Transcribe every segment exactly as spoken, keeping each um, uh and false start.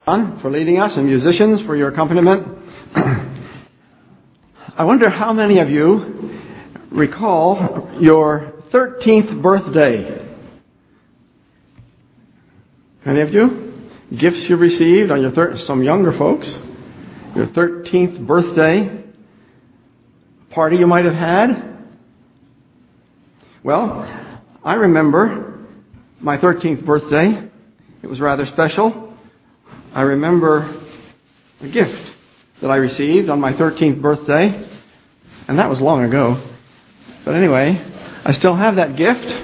for leading us and musicians for your accompaniment. I wonder how many of you recall your thirteenth birthday. Any of you? Gifts you received on your thir- some younger folks. Your thirteenth birthday party you might have had. Well, I remember my thirteenth birthday. It was rather special. I remember a gift that I received on my thirteenth birthday, and that was long ago. But anyway, I still have that gift.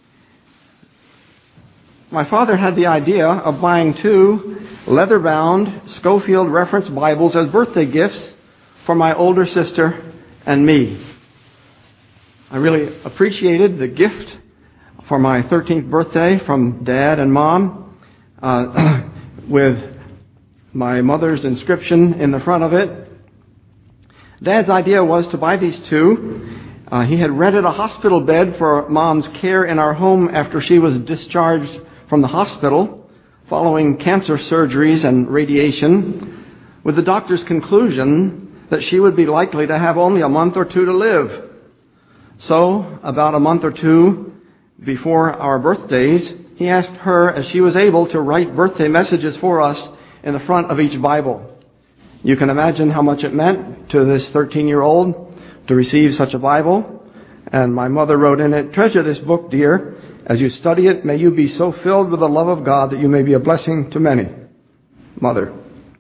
My father had the idea of buying two leather-bound Scofield Reference Bibles as birthday gifts for my older sister and me. I really appreciated the gift for my thirteenth birthday from Dad and Mom, uh, with my mother's inscription in the front of it. Dad's idea was to buy these two. Uh, he had rented a hospital bed for Mom's care in our home after she was discharged from the hospital following cancer surgeries and radiation, with the doctor's conclusion that she would be likely to have only a month or two to live. So, about a month or two before our birthdays, he asked her, as she was able, to write birthday messages for us in the front of each Bible. You can imagine how much it meant to this thirteen-year-old to receive such a Bible. And my mother wrote in it, "Treasure this book, dear. As you study it, may you be so filled with the love of God that you may be a blessing to many." Mother.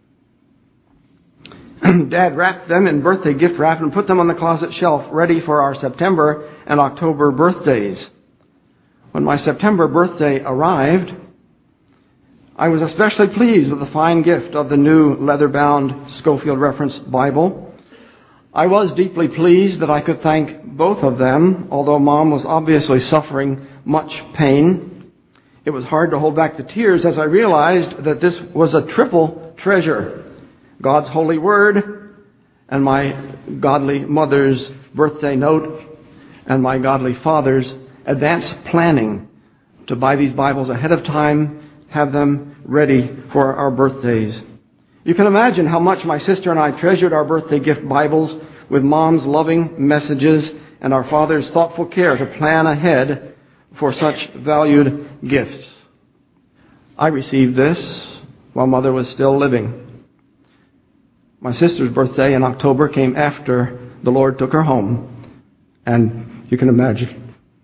Dad wrapped them in birthday gift wrap and put them on the closet shelf, ready for our September and October birthdays. When my September birthday arrived, I was especially pleased with the fine gift of the new leather-bound Scofield Reference Bible. I was deeply pleased that I could thank both of them, although Mom was obviously suffering much pain. It was hard to hold back the tears as I realized that this was a triple treasure: God's holy word, and my godly mother's birthday note, and my godly father's advance planning to buy these Bibles ahead of time, have them ready for our birthdays. You can imagine how much my sister and I treasured our birthday gift Bibles, with Mom's loving messages and our father's thoughtful care to plan ahead for such valued gifts. I received this while Mother was still living. My sister's birthday in October came after the Lord took her home, and you can imagine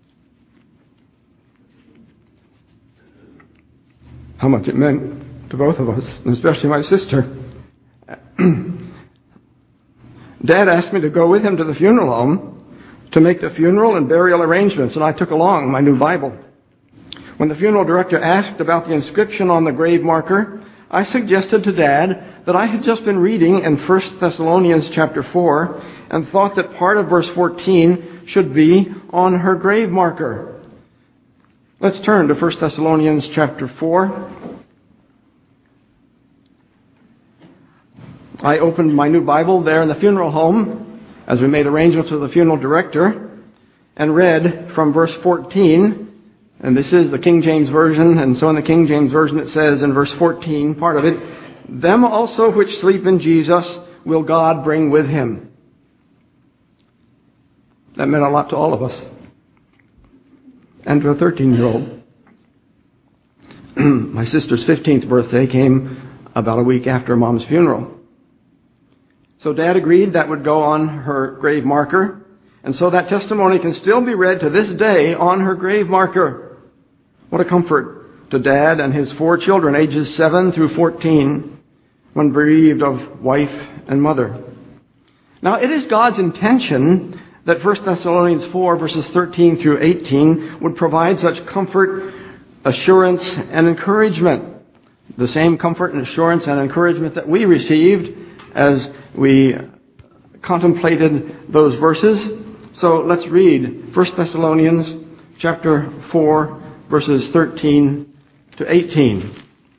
how much it meant to both of us, and especially my sister. Dad asked me to go with him to the funeral home to make the funeral and burial arrangements, and I took along my new Bible. When the funeral director asked about the inscription on the grave marker, I suggested to Dad that I had just been reading in First Thessalonians chapter four and thought that part of verse fourteen should be on her grave marker. Let's turn to First Thessalonians chapter four. I opened my new Bible there in the funeral home as we made arrangements with the funeral director and read from verse fourteen. And this is the King James Version, and so in the King James Version it says in verse fourteen, part of it, "Them also which sleep in Jesus will God bring with him." That meant a lot to all of us. And to a thirteen-year-old. My sister's fifteenth birthday came about a week after Mom's funeral. So Dad agreed that would go on her grave marker, and so that testimony can still be read to this day on her grave marker. What a comfort to Dad and his four children, ages seven through fourteen, when bereaved of wife and mother. Now, it is God's intention that First Thessalonians four, verses thirteen through eighteen, would provide such comfort, assurance, and encouragement. The same comfort and assurance and encouragement that we received as we contemplated those verses. So let's read First Thessalonians chapter four, verses thirteen to eighteen.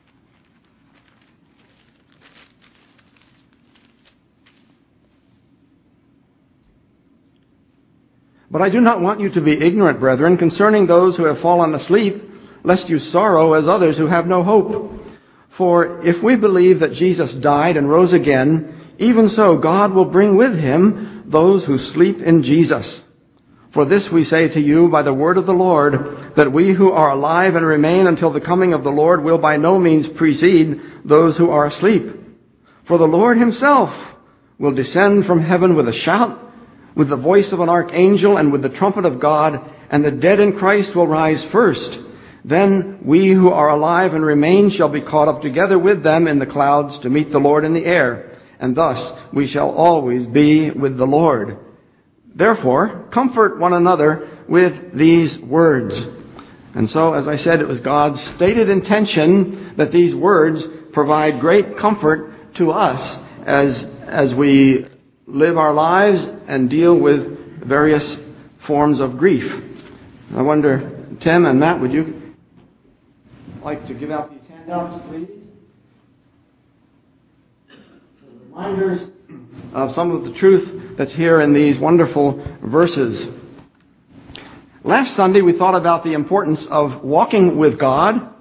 "But I do not want you to be ignorant, brethren, concerning those who have fallen asleep, lest you sorrow as others who have no hope. For if we believe that Jesus died and rose again, even so God will bring with him those who sleep in Jesus. For this we say to you by the word of the Lord, that we who are alive and remain until the coming of the Lord will by no means precede those who are asleep. For the Lord himself will descend from heaven with a shout, with the voice of an archangel, and with the trumpet of God, and the dead in Christ will rise first. Then we who are alive and remain shall be caught up together with them in the clouds to meet the Lord in the air, and thus we shall always be with the Lord. Therefore, comfort one another with these words. And so, as I said, it was God's stated intention that these words provide great comfort to us as, as we live our lives and deal with various forms of grief. I wonder, Tim and Matt, would you like to give out these handouts, please? Reminders of some of the truth that's here in these wonderful verses. Last Sunday we thought about the importance of walking with God.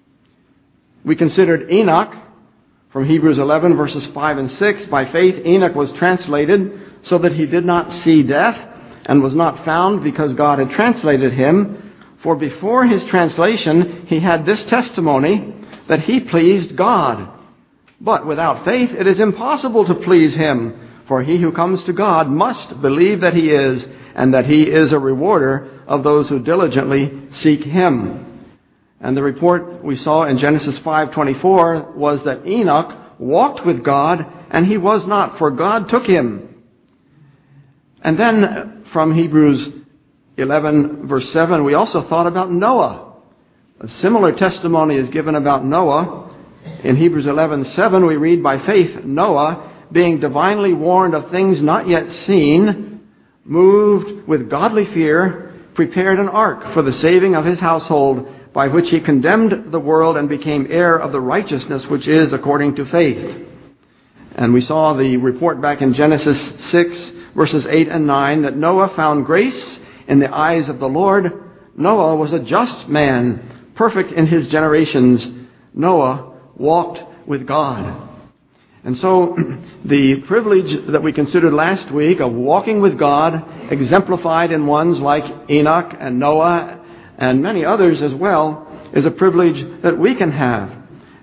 We considered Enoch from Hebrews eleven verses five and six. By faith Enoch was translated so that he did not see death, and was not found because God had translated him. For before his translation he had this testimony, that he pleased God. But without faith it is impossible to please him. For he who comes to God must believe that he is, and that he is a rewarder of those who diligently seek him. And the report we saw in Genesis five twenty-four was that Enoch walked with God, and he was not, for God took him. And then from Hebrews eleven verse seven, we also thought about Noah. A similar testimony is given about Noah. In Hebrews eleven seven, we read, by faith Noah, being divinely warned of things not yet seen, moved with godly fear, prepared an ark for the saving of his household, by which he condemned the world and became heir of the righteousness which is according to faith. And we saw the report back in Genesis six verses eight and nine, that Noah found grace in the eyes of the Lord. Noah was a just man, perfect in his generations. Noah walked with God. And so the privilege that we considered last week of walking with God, exemplified in ones like Enoch and Noah and many others as well, is a privilege that we can have.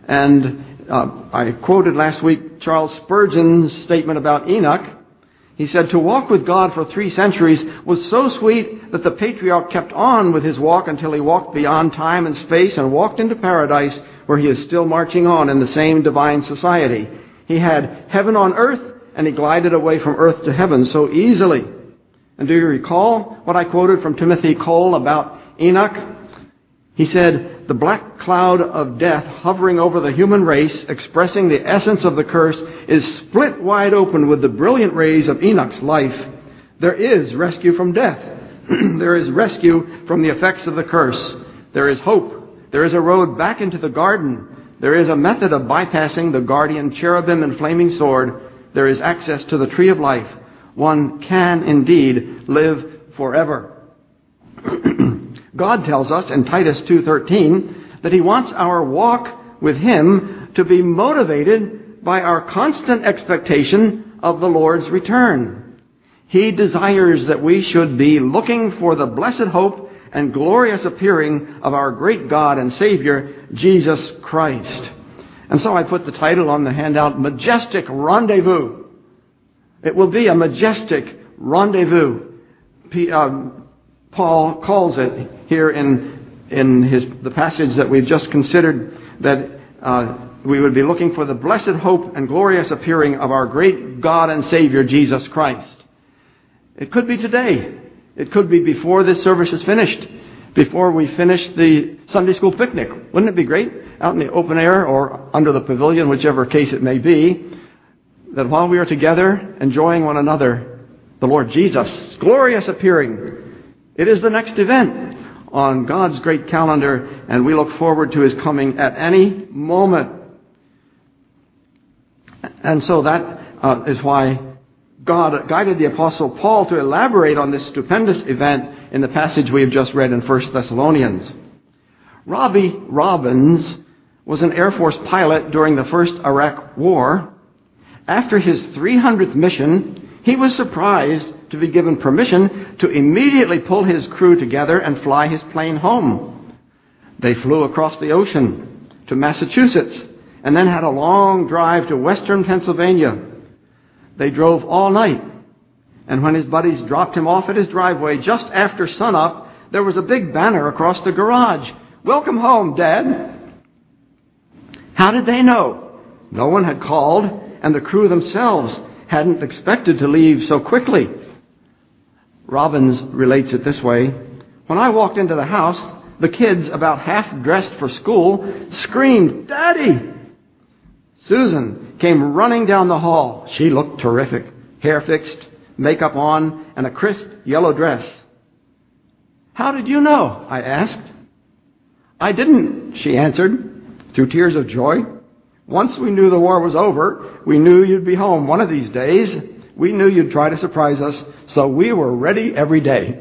And uh, I quoted last week Charles Spurgeon's statement about Enoch. He said, to walk with God for three centuries was so sweet that the patriarch kept on with his walk until he walked beyond time and space and walked into paradise, where he is still marching on in the same divine society. He had heaven on earth, and he glided away from earth to heaven so easily. And do you recall what I quoted from Timothy Cole about Enoch? He said, the black cloud of death hovering over the human race, expressing the essence of the curse, is split wide open with the brilliant rays of Enoch's life. There is rescue from death. There is rescue from the effects of the curse. There is hope. There is a road back into the garden. There is a method of bypassing the guardian cherubim and flaming sword. There is access to the tree of life. One can indeed live forever. God tells us in Titus two thirteen that he wants our walk with him to be motivated by our constant expectation of the Lord's return. He desires that we should be looking for the blessed hope and glorious appearing of our great God and Savior, Jesus Christ. And so I put the title on the handout, Majestic Rendezvous. It will be a majestic rendezvous. P, um, Paul calls it here in in his the passage that we've just considered, that uh, we would be looking for the blessed hope and glorious appearing of our great God and Savior, Jesus Christ. It could be today. It could be before this service is finished, before we finish the Sunday school picnic. Wouldn't it be great, out in the open air or under the pavilion, whichever case it may be, that while we are together enjoying one another, the Lord Jesus' glorious appearing, it is the next event on God's great calendar, and we look forward to his coming at any moment. And so that uh, is why God guided the Apostle Paul to elaborate on this stupendous event in the passage we have just read in First Thessalonians. Robbie Robbins was an Air Force pilot during the first Iraq War. After his three hundredth mission, he was surprised to be given permission to immediately pull his crew together and fly his plane home. They flew across the ocean to Massachusetts and then had a long drive to western Pennsylvania. They drove all night, and when his buddies dropped him off at his driveway just after sunup, there was a big banner across the garage. "Welcome home, Dad." How did they know? No one had called, and the crew themselves hadn't expected to leave so quickly. Robbins relates it this way: "When I walked into the house, the kids, about half dressed for school, screamed, 'Daddy!' Susan came running down the hall. She looked terrific, hair fixed, makeup on, and a crisp yellow dress. 'How did you know?' I asked. 'I didn't,' she answered, through tears of joy. 'Once we knew the war was over, we knew you'd be home one of these days. We knew you'd try to surprise us, so we were ready every day.'"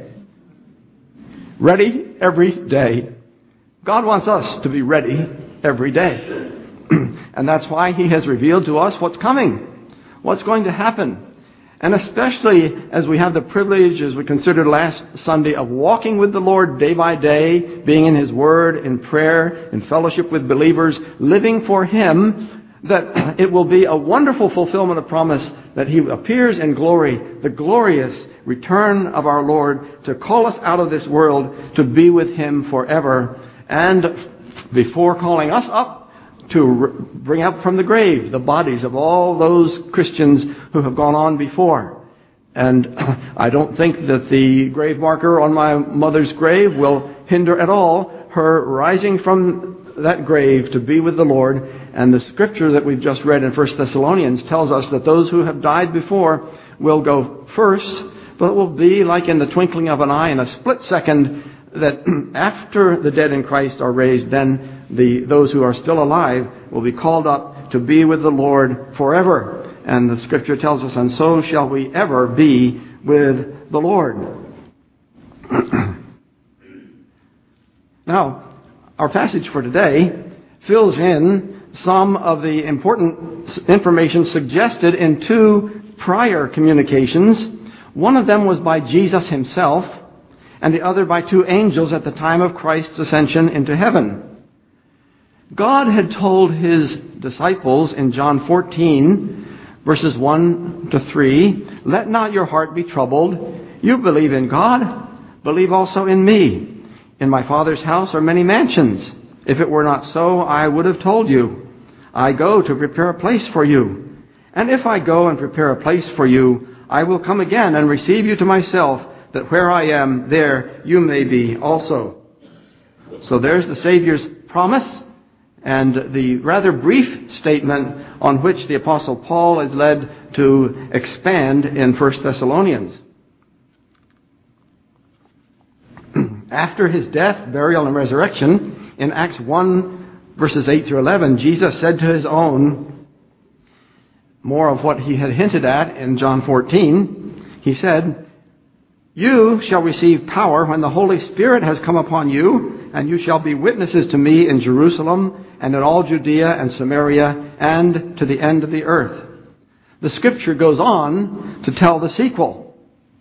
Ready every day. God wants us to be ready every day. And that's why He has revealed to us what's coming, what's going to happen. And especially as we have the privilege, as we considered last Sunday, of walking with the Lord day by day, being in His Word, in prayer, in fellowship with believers, living for Him, that it will be a wonderful fulfillment of promise that He appears in glory, the glorious return of our Lord to call us out of this world to be with Him forever. And before calling us up, to bring up from the grave the bodies of all those Christians who have gone on before. And I don't think that the grave marker on my mother's grave will hinder at all her rising from that grave to be with the Lord. And the scripture that we've just read in First Thessalonians tells us that those who have died before will go first, but it will be like in the twinkling of an eye, in a split second, that after the dead in Christ are raised, then the those who are still alive will be called up to be with the Lord forever. And the scripture tells us, "And so shall we ever be with the Lord." Now, our passage for today fills in some of the important information suggested in two prior communications. One of them was by Jesus Himself, and the other by two angels at the time of Christ's ascension into heaven. God had told His disciples in John fourteen, verses one to three, "Let not your heart be troubled. You believe in God, believe also in me. In my Father's house are many mansions. If it were not so, I would have told you. I go to prepare a place for you. And if I go and prepare a place for you, I will come again and receive you to myself, that where I am, there you may be also." So there's the Savior's promise, and the rather brief statement on which the Apostle Paul is led to expand in First Thessalonians. After His death, burial, and resurrection, in Acts one, verses eight through eleven, Jesus said to His own, more of what He had hinted at in John fourteen, He said, "You shall receive power when the Holy Spirit has come upon you, and you shall be witnesses to me in Jerusalem and in all Judea and Samaria and to the end of the earth." The scripture goes on to tell the sequel.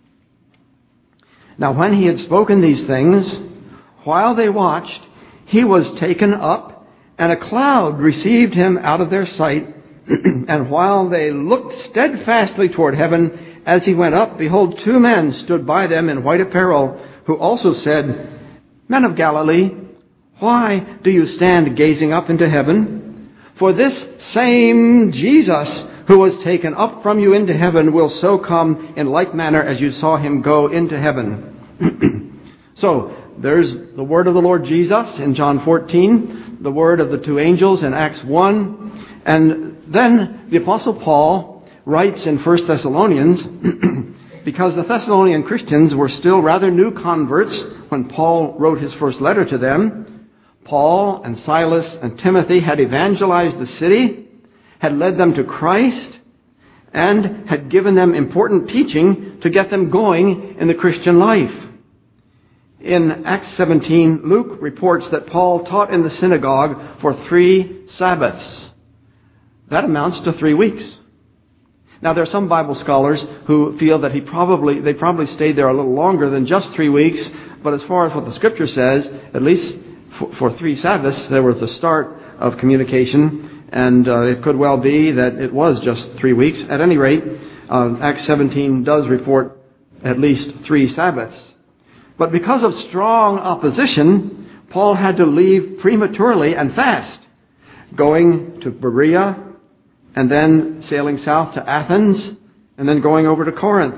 "Now when He had spoken these things, while they watched, He was taken up, and a cloud received Him out of their sight. And while they looked steadfastly toward heaven as He went up, behold, two men stood by them in white apparel, who also said, 'Men of Galilee, why do you stand gazing up into heaven? For this same Jesus who was taken up from you into heaven will so come in like manner as you saw Him go into heaven.'" So, there's the word of the Lord Jesus in John fourteen, the word of the two angels in Acts one, and then the Apostle Paul writes in First Thessalonians, because the Thessalonian Christians were still rather new converts when Paul wrote his first letter to them. Paul and Silas and Timothy had evangelized the city, had led them to Christ, and had given them important teaching to get them going in the Christian life. In Acts seventeen, Luke reports that Paul taught in the synagogue for three Sabbaths. That amounts to three weeks. Now, there are some Bible scholars who feel that he probably, they probably stayed there a little longer than just three weeks, but as far as what the Scripture says, at least for, for three Sabbaths, there was the start of communication, and uh, it could well be that it was just three weeks. At any rate, uh, Acts seventeen does report at least three Sabbaths. But because of strong opposition, Paul had to leave prematurely and fast, going to Berea, and then sailing south to Athens, and then going over to Corinth.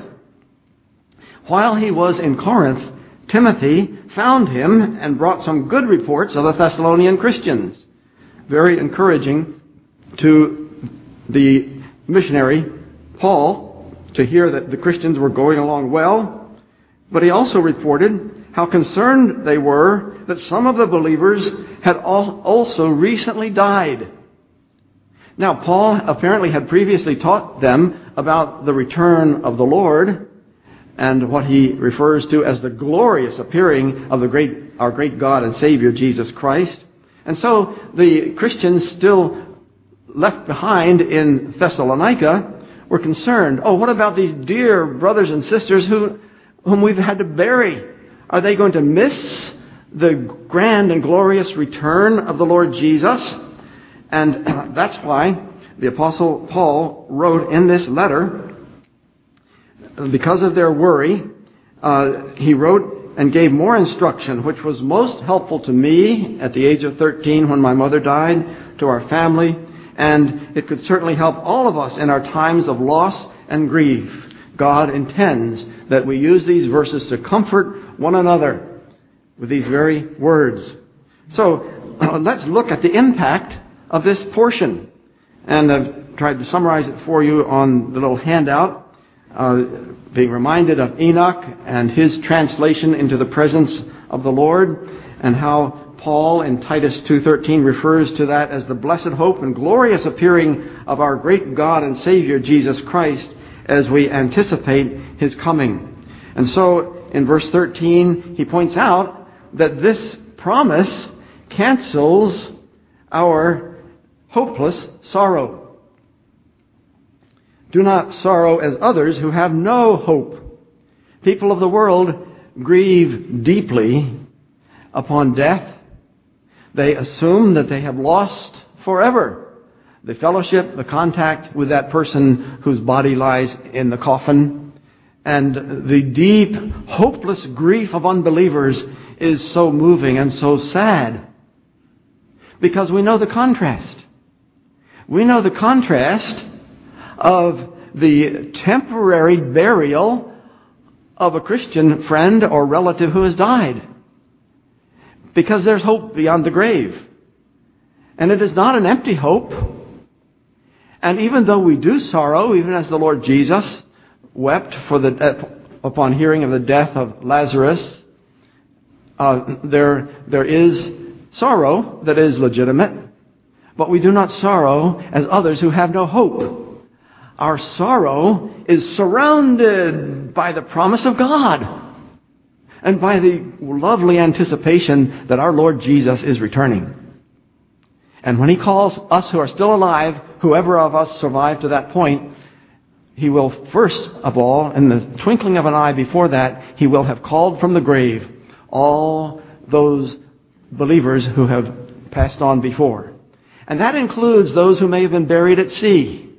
While he was in Corinth, Timothy found him and brought some good reports of the Thessalonian Christians. Very encouraging to the missionary, Paul, to hear that the Christians were going along well. But he also reported how concerned they were that some of the believers had also recently died. Now, Paul apparently had previously taught them about the return of the Lord and what he refers to as the glorious appearing of the great, our great God and Savior, Jesus Christ. And so the Christians still left behind in Thessalonica were concerned. Oh, what about these dear brothers and sisters who, whom we've had to bury? Are they going to miss the grand and glorious return of the Lord Jesus? And that's why the Apostle Paul wrote in this letter, because of their worry, uh, he wrote and gave more instruction, which was most helpful to me at the age of thirteen when my mother died, to our family, and it could certainly help all of us in our times of loss and grief. God intends that we use these verses to comfort one another with these very words. So uh, let's look at the impact of this portion. And I've tried to summarize it for you on the little handout, uh, being reminded of Enoch and his translation into the presence of the Lord, and how Paul in Titus two thirteen refers to that as the blessed hope and glorious appearing of our great God and Savior Jesus Christ as we anticipate his coming. And so in verse thirteen, he points out that this promise cancels our hopeless sorrow. Do not sorrow as others who have no hope. People of the world grieve deeply upon death. They assume that they have lost forever the fellowship, the contact with that person whose body lies in the coffin. And the deep, hopeless grief of unbelievers is so moving and so sad, because we know the contrast. We know the contrast of the temporary burial of a Christian friend or relative who has died, because there's hope beyond the grave. And it is not an empty hope. And even though we do sorrow, even as the Lord Jesus wept for the uh, upon hearing of the death of Lazarus, uh, there there is sorrow that is legitimate. But we do not sorrow as others who have no hope. Our sorrow is surrounded by the promise of God and by the lovely anticipation that our Lord Jesus is returning. And when he calls us who are still alive, whoever of us survive to that point, he will first of all, in the twinkling of an eye before that, he will have called from the grave all those believers who have passed on before. And that includes those who may have been buried at sea,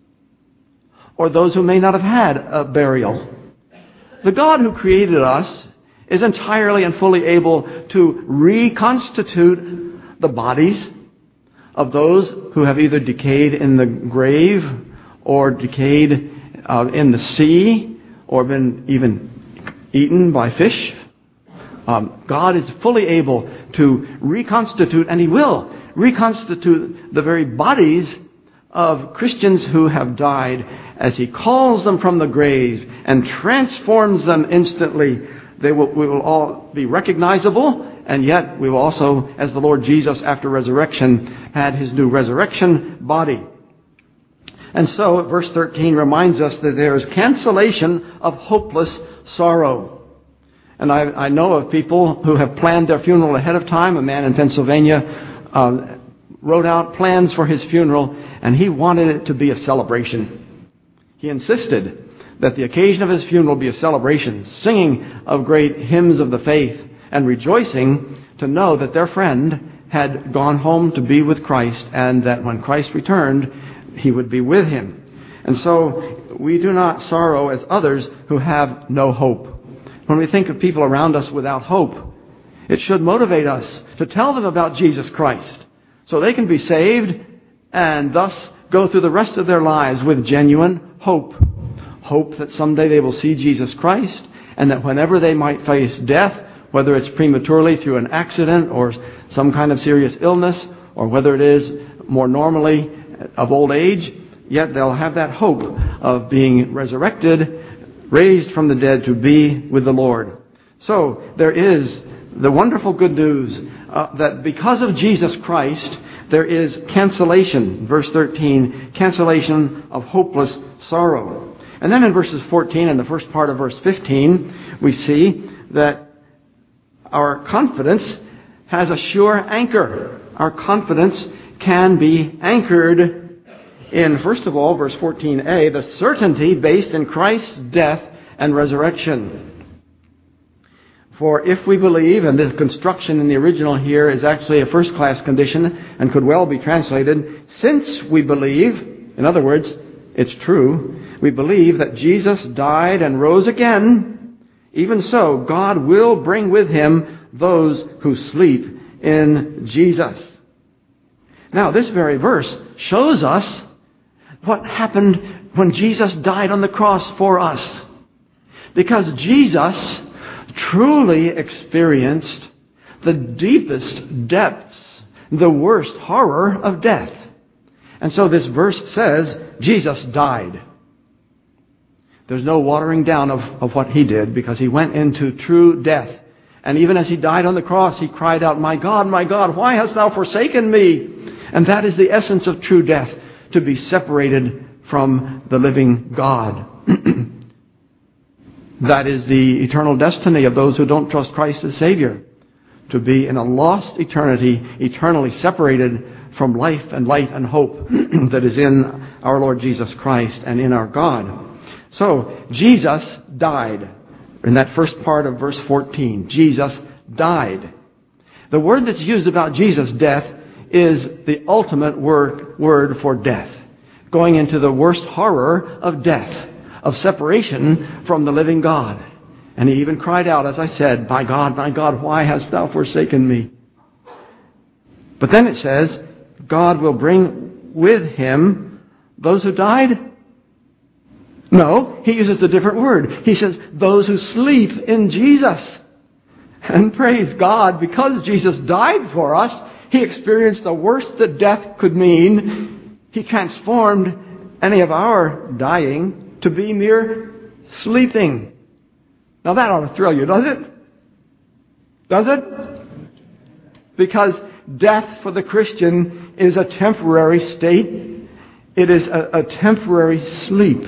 or those who may not have had a burial. The God who created us is entirely and fully able to reconstitute the bodies of those who have either decayed in the grave or decayed uh, in the sea or been even eaten by fish. Um, God is fully able to reconstitute, and he will reconstitute the very bodies of Christians who have died as he calls them from the grave and transforms them instantly. They will, we will all be recognizable, and yet we will also, as the Lord Jesus after resurrection had his new resurrection body. And so verse thirteen reminds us that there is cancellation of hopeless sorrow. And I, I know of people who have planned their funeral ahead of time. A man in Pennsylvania uh, wrote out plans for his funeral, and he wanted it to be a celebration. He insisted that the occasion of his funeral be a celebration, singing of great hymns of the faith, and rejoicing to know that their friend had gone home to be with Christ, and that when Christ returned, he would be with him. And so we do not sorrow as others who have no hope. When we think of people around us without hope, it should motivate us to tell them about Jesus Christ so they can be saved and thus go through the rest of their lives with genuine hope. Hope that someday they will see Jesus Christ, and that whenever they might face death, whether it's prematurely through an accident or some kind of serious illness, or whether it is more normally of old age, yet they'll have that hope of being resurrected, raised from the dead to be with the Lord. So there is the wonderful good news uh, that because of Jesus Christ, there is cancellation. Verse thirteen, cancellation of hopeless sorrow. And then in verses fourteen and the first part of verse fifteen, we see that our confidence has a sure anchor. Our confidence can be anchored in, first of all, verse fourteen a, the certainty based in Christ's death and resurrection. For if we believe, and the construction in the original here is actually a first-class condition and could well be translated, since we believe, in other words, it's true, we believe that Jesus died and rose again, even so God will bring with him those who sleep in Jesus. Now, this very verse shows us what happened when Jesus died on the cross for us. Because Jesus truly experienced the deepest depths, the worst horror of death. And so this verse says, Jesus died. There's no watering down of, of what he did, because he went into true death. And even as he died on the cross, he cried out, "My God, my God, why hast thou forsaken me?" And that is the essence of true death, to be separated from the living God. That is the eternal destiny of those who don't trust Christ as Savior, to be in a lost eternity, eternally separated from life and light and hope that is in our Lord Jesus Christ and in our God. So, Jesus died. In that first part of verse fourteen, Jesus died. The word that's used about Jesus' death is the ultimate word, word for death. Going into the worst horror of death, of separation from the living God. And he even cried out, as I said, "My God, my God, why hast thou forsaken me?" But then it says, God will bring with him those who died. No, he uses a different word. He says, those who sleep in Jesus. And praise God, because Jesus died for us, he experienced the worst that death could mean. He transformed any of our dying to be mere sleeping. Now that ought to thrill you, does it? Does it? Because death for the Christian is a temporary state. It is a, a temporary sleep.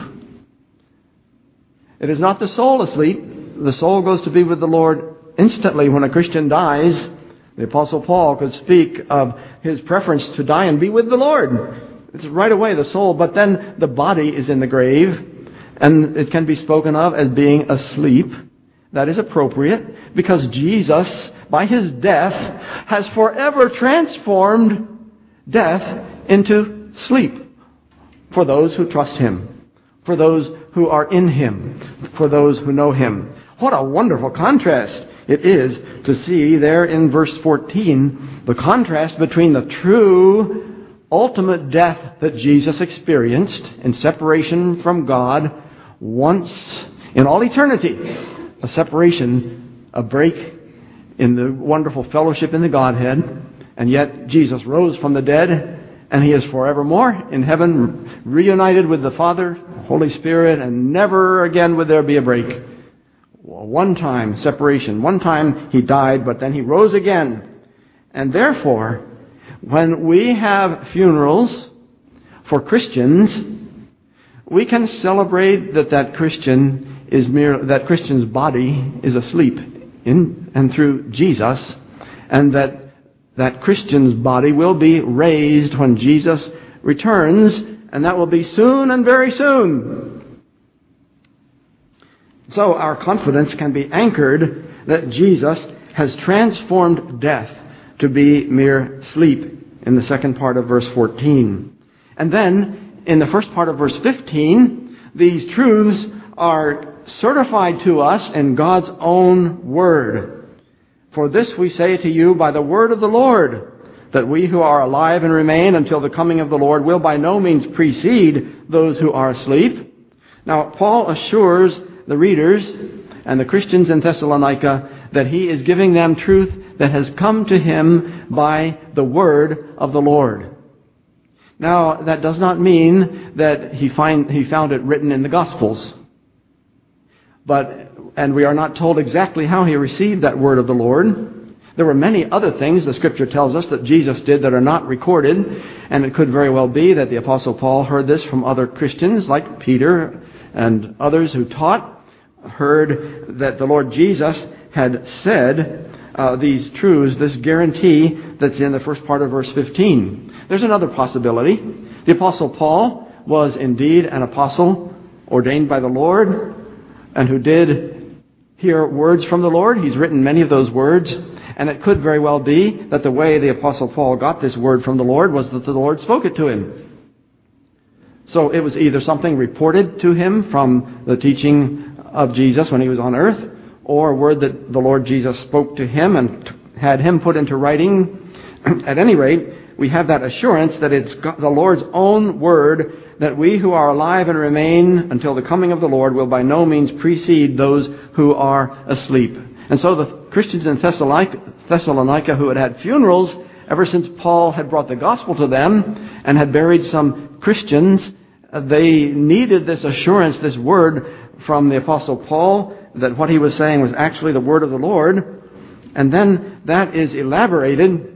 It is not the soul asleep. The soul goes to be with the Lord instantly when a Christian dies. The Apostle Paul could speak of his preference to die and be with the Lord. It's right away the soul, but then the body is in the grave, and it can be spoken of as being asleep. That is appropriate, because Jesus, by his death, has forever transformed death into sleep for those who trust him, for those who are in him, for those who know him. What a wonderful contrast it is to see there in verse fourteen, the contrast between the true ultimate death that Jesus experienced in separation from God once in all eternity, a separation, a break in the wonderful fellowship in the Godhead, and yet Jesus rose from the dead, and he is forevermore in heaven, reunited with the Father, Holy Spirit, and never again would there be a break. One time separation. One time he died, but then he rose again. And therefore, when we have funerals for Christians, we can celebrate that that Christian is mere, that Christian's body is asleep in and through Jesus, and that that Christian's body will be raised when Jesus returns, and that will be soon and very soon. So our confidence can be anchored that Jesus has transformed death to be mere sleep in the second part of verse fourteen. And then in the first part of verse fifteen, these truths are certified to us in God's own word. For this we say to you by the word of the Lord, that we who are alive and remain until the coming of the Lord will by no means precede those who are asleep. Now, Paul assures the readers and the Christians in Thessalonica that he is giving them truth that has come to him by the word of the Lord. Now, that does not mean that he find he found it written in the Gospels. But and we are not told exactly how he received that word of the Lord. There were many other things the Scripture tells us that Jesus did that are not recorded, and it could very well be that the Apostle Paul heard this from other Christians like Peter and others who taught, heard that the Lord Jesus had said uh, these truths, this guarantee that's in the first part of verse fifteen. There's another possibility. The Apostle Paul was indeed an apostle ordained by the Lord and who did hear words from the Lord. He's written many of those words, and it could very well be that the way the Apostle Paul got this word from the Lord was that the Lord spoke it to him. So it was either something reported to him from the teaching of Jesus when he was on earth, or a word that the Lord Jesus spoke to him and had him put into writing. At any rate, we have that assurance that it's the Lord's own word, that we who are alive and remain until the coming of the Lord will by no means precede those who are asleep. And so the Christians in Thessalonica, Thessalonica who had had funerals ever since Paul had brought the gospel to them and had buried some Christians, they needed this assurance, this word from the Apostle Paul, that what he was saying was actually the word of the Lord. And then that is elaborated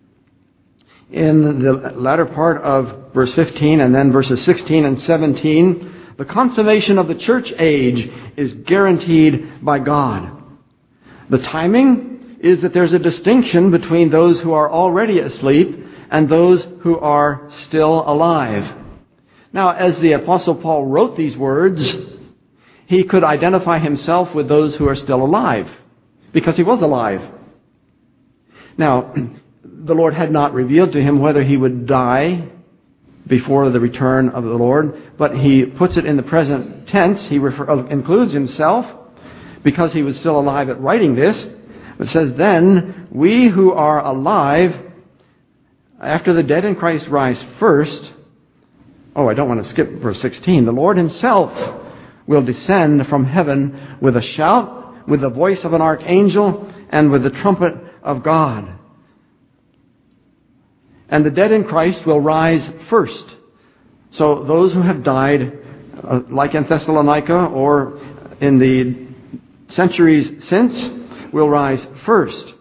in the latter part of verse fifteen and then verses sixteen and seventeen. The consummation of the church age is guaranteed by God. The timing is that there's a distinction between those who are already asleep and those who are still alive. Now, as the Apostle Paul wrote these words, he could identify himself with those who are still alive, because he was alive. Now, the Lord had not revealed to him whether he would die before the return of the Lord, but he puts it in the present tense. He refer, includes himself because he was still alive at writing this. It says, then we who are alive after the dead in Christ rise first. Oh, I don't want to skip verse sixteen. The Lord himself will descend from heaven with a shout, with the voice of an archangel, and with the trumpet of God. And the dead in Christ will rise first. So those who have died, uh, like in Thessalonica or in the centuries since, will rise first.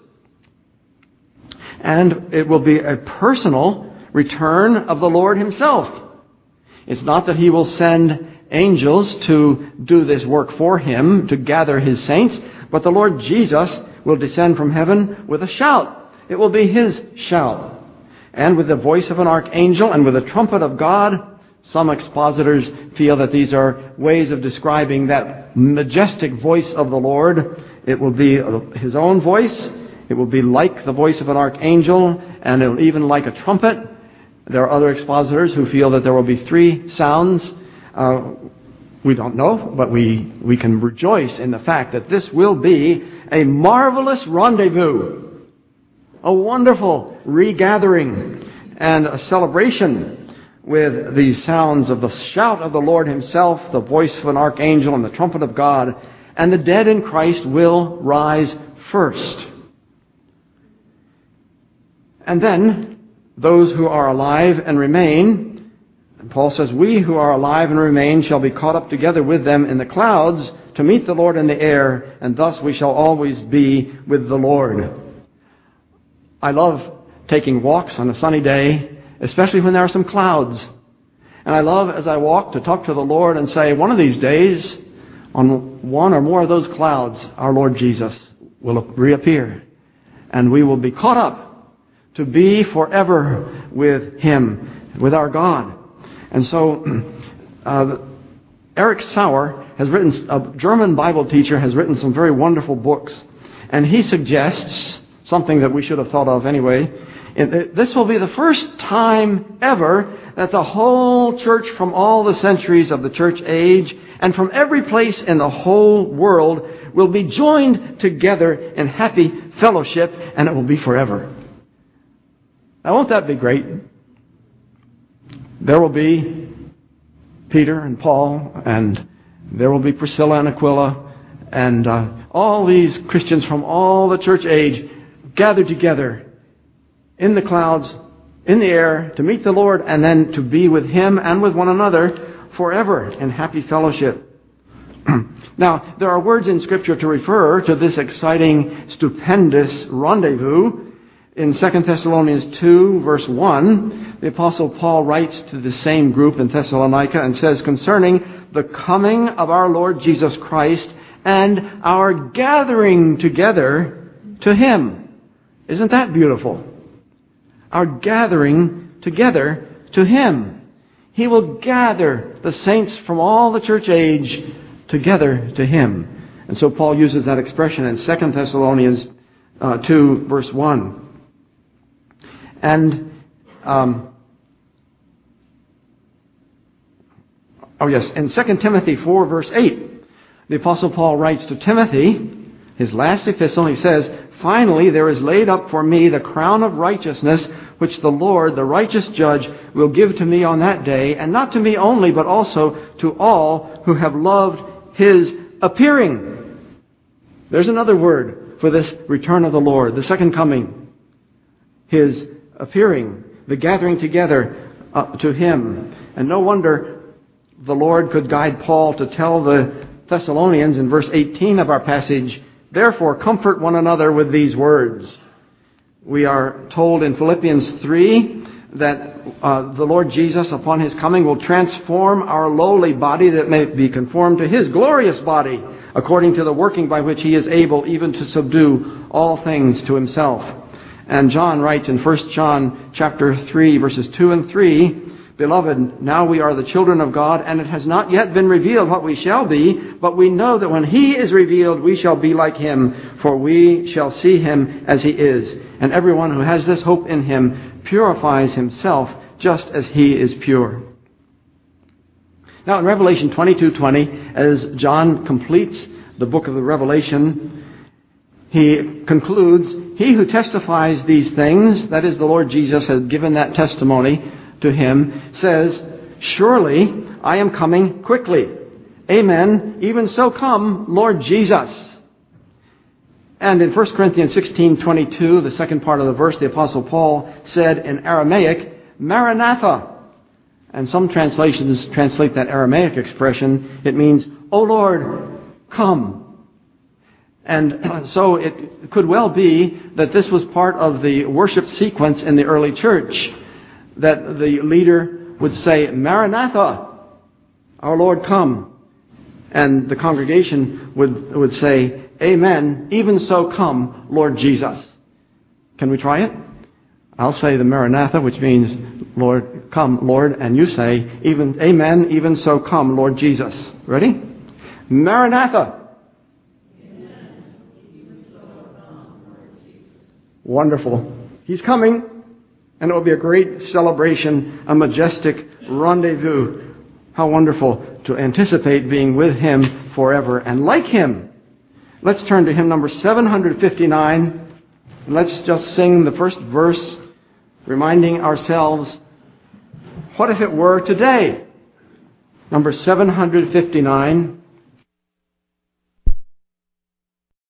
And it will be a personal return of the Lord himself. It's not that he will send angels to do this work for him, to gather his saints, but the Lord Jesus will descend from heaven with a shout. It will be his shout. And with the voice of an archangel and with the trumpet of God. Some expositors feel that these are ways of describing that majestic voice of the Lord. It will be his own voice. It will be like the voice of an archangel, and it will even like a trumpet. There are other expositors who feel that there will be three sounds. Uh, we don't know, but we, we can rejoice in the fact that this will be a marvelous rendezvous. A wonderful regathering and a celebration with these sounds of the shout of the Lord himself, the voice of an archangel, and the trumpet of God. And the dead in Christ will rise first. And then those who are alive and remain, and Paul says, we who are alive and remain shall be caught up together with them in the clouds to meet the Lord in the air, and thus we shall always be with the Lord. I love taking walks on a sunny day, especially when there are some clouds. And I love, as I walk, to talk to the Lord and say, one of these days, on one or more of those clouds, our Lord Jesus will reappear, and we will be caught up to be forever with Him, with our God. And so, uh, Eric Sauer has written, a German Bible teacher, has written some very wonderful books, and he suggests something that we should have thought of anyway. This will be the first time ever that the whole church from all the centuries of the church age and from every place in the whole world will be joined together in happy fellowship, and it will be forever. Now, won't that be great? There will be Peter and Paul, and there will be Priscilla and Aquila, and uh, all these Christians from all the church age gathered together in the clouds, in the air, to meet the Lord, and then to be with Him and with one another forever in happy fellowship. Now, there are words in Scripture to refer to this exciting, stupendous rendezvous. In Second Thessalonians two, verse one, the Apostle Paul writes to the same group in Thessalonica and says, concerning the coming of our Lord Jesus Christ and our gathering together to Him. Isn't that beautiful? Our gathering together to Him. He will gather the saints from all the church age together to Him. And so Paul uses that expression in Second Thessalonians uh, two, verse one. And, um, oh yes, in Second Timothy four, verse eight, the Apostle Paul writes to Timothy, his last epistle, he says, finally, there is laid up for me the crown of righteousness, which the Lord, the righteous judge, will give to me on that day, and not to me only, but also to all who have loved His appearing. There's another word for this return of the Lord, the second coming. His appearing, the gathering together uh, to Him. And no wonder the Lord could guide Paul to tell the Thessalonians in verse eighteen of our passage, therefore comfort one another with these words. We are told in Philippians three that uh, the Lord Jesus, upon His coming, will transform our lowly body that may be conformed to His glorious body, according to the working by which He is able even to subdue all things to Himself. And John writes in First John chapter three, verses two and three, Beloved, now we are the children of God, and it has not yet been revealed what we shall be, but we know that when He is revealed, we shall be like Him, for we shall see Him as He is. And everyone who has this hope in Him purifies himself just as He is pure. Now in Revelation twenty-two twenty, as John completes the book of the Revelation, he concludes, He who testifies these things, that is the Lord Jesus, has given that testimony to him, says, surely I am coming quickly. Amen. Even so come, Lord Jesus. And in First Corinthians sixteen twenty-two, the second part of the verse, the Apostle Paul said in Aramaic, Maranatha. And some translations translate that Aramaic expression. It means, O Lord, come. And so it could well be that this was part of the worship sequence in the early church, that the leader would say, Maranatha, our Lord, come. And the congregation would, would say, Amen, even so come, Lord Jesus. Can we try it? I'll say the Maranatha, which means, Lord, come, Lord, and you say, even Amen, even so come, Lord Jesus. Ready? Maranatha. Amen. Even so come, Lord Jesus. Wonderful. He's coming. And it will be a great celebration, a majestic rendezvous. How wonderful to anticipate being with Him forever and like Him. Let's turn to hymn number seven fifty-nine. And let's just sing the first verse, reminding ourselves, what if it were today? Number seven fifty-nine.